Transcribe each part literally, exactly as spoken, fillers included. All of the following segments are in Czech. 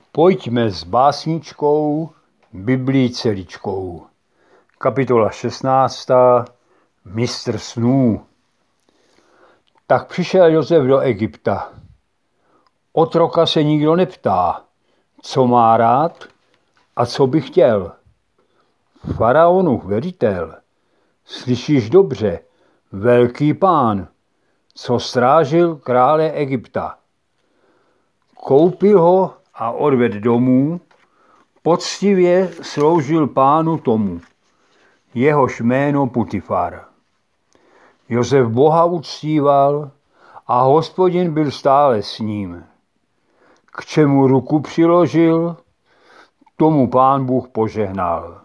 Pojďme s básničkou Biblii celičkou. Kapitola šestnáctá. Mistr snů. Tak přišel Josef do Egypta. Otroka se nikdo neptá, co má rád a co by chtěl. Faraonův velitel, slyšíš dobře, velký pán, co strážil krále Egypta. Koupil ho a odved domů, poctivě sloužil pánu tomu, jehož jméno Putifar. Josef Boha uctíval a Hospodin byl stále s ním. K čemu ruku přiložil, tomu pán Bůh požehnal.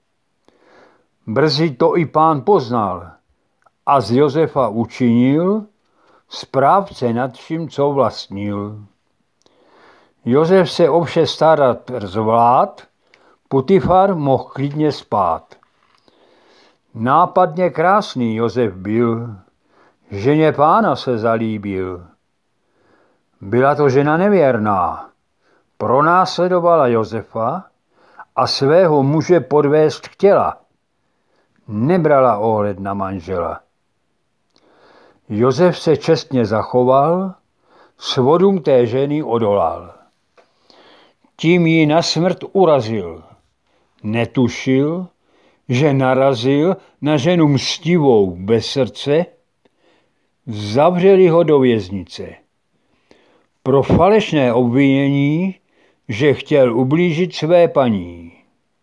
Brzy to i pán poznal a z Josefa učinil správce nad vším, co vlastnil. Josef se o vše starat zvlád, Putifar mohl klidně spát. Nápadně krásný Josef byl, ženě pána se zalíbil. Byla to žena nevěrná, pronásledovala Josefa a svého muže podvést chtěla. Nebrala ohled na manžela. Josef se čestně zachoval, svodům té ženy odolal. Tím ji na smrt urazil. Netušil, že narazil na ženu mstivou bez srdce, zavřeli ho do věznice. Pro falešné obvinění, že chtěl ublížit své paní.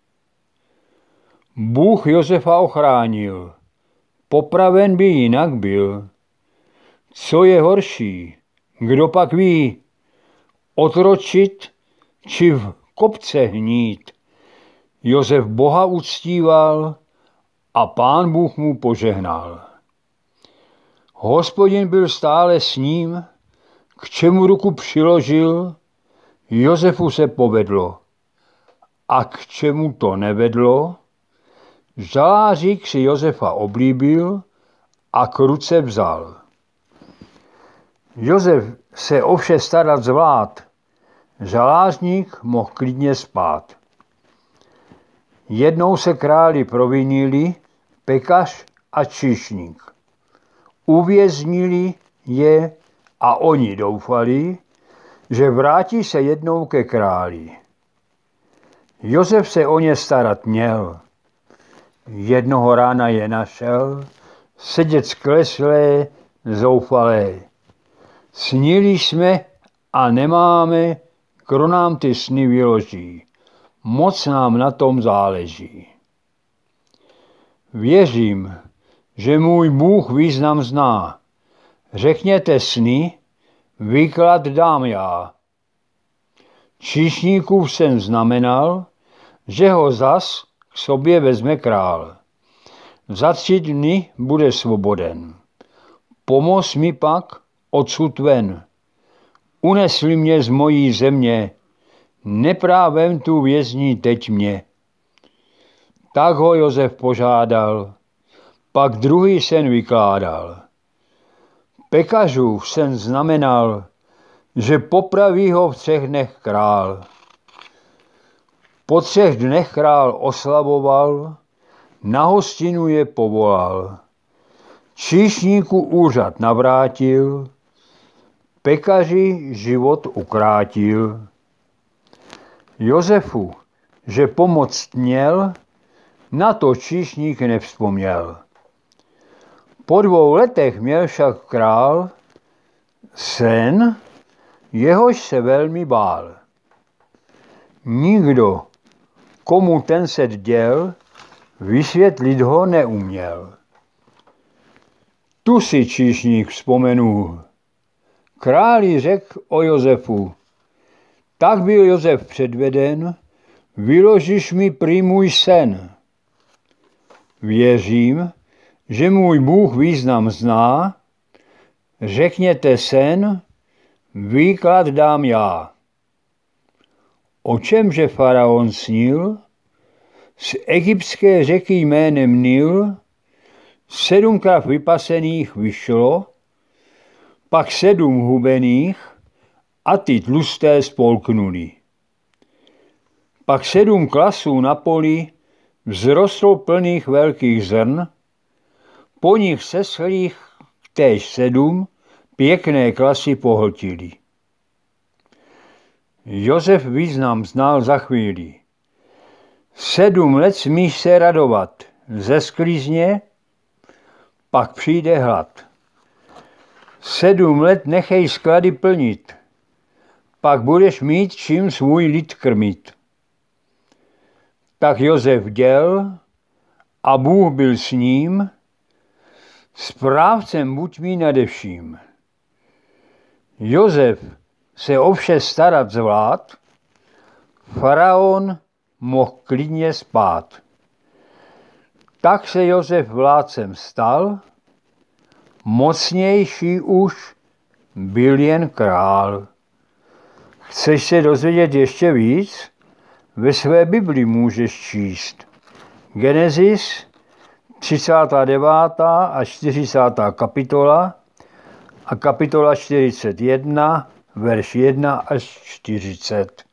Bůh Josefa ochránil, popraven by jinak byl. Co je horší, kdo pak ví, otročit či v kopce hnít. Josef Boha uctíval a pán Bůh mu požehnal. Hospodin byl stále s ním, k čemu ruku přiložil, Josefu se povedlo. A k čemu to nevedlo, žalářík si Josefa oblíbil a k ruce vzal. Josef se o vše starat zvlád, žalářník mohl klidně spát. Jednou se králi provinili pekař a číšník. Uvěznili je a oni doufali, že vrátí se jednou ke králi. Josef se o ně starat měl. Jednoho rána je našel, sedět skleslé, zoufalé. Snili jsme a nemáme, kdo nám ty sny vyloží. Moc nám na tom záleží. Věřím, že můj Bůh význam zná. Řekněte sny, výklad dám já. Číšníkův sen znamenal, že ho zas k sobě vezme král. Za tři dny bude svoboden. Pomoz mi pak odsud ven. Unesli mě z mojí země, neprávem tu vězní teď mě. Tak ho Josef požádal, pak druhý sen vykládal. Pekařův sen znamenal, že popraví ho v třech dnech král. Po třech dnech král oslavoval, na hostinu je povolal. Číšníku úřad navrátil, pekaři život ukrátil. Josefu, že pomoct měl, na to číšník nevzpomněl. Po dvou letech měl však král sen, jehož se velmi bál. Nikdo, komu ten se děl, vysvětlit ho neuměl. Tu si číšník vzpomenul. Králi řekl o Josefu, tak byl Josef předveden, vyložiš mi prý můj sen. Věřím, že můj Bůh význam zná, řekněte sen, výklad dám já. O čemže faraon snil? Z egyptské řeky jménem Nil sedmkrát vypasených vyšlo, pak sedm hubených a ty tlusté spolknuli. Pak sedm klasů na poli vzrostlo plných velkých zrn, po nich seslých též sedm pěkné klasy pohltili. Josef význam znal za chvíli. Sedm let smíš se radovat ze sklizně, pak přijde hlad. Sedm let nechej sklady plnit, pak budeš mít čím svůj lid krmit. Tak Josef děl a Bůh byl s ním, správcem buď mý nade vším. Josef se o vše starat zvlád, faraon mohl klidně spát. Tak se Josef vládcem stal, mocnější už byl jen král. Chceš se dozvědět ještě víc? Ve své Bibli můžeš číst Genesis třicátá devátá až čtyřicátá kapitola a kapitola čtyřicet jedna, verš jedna až čtyřicet.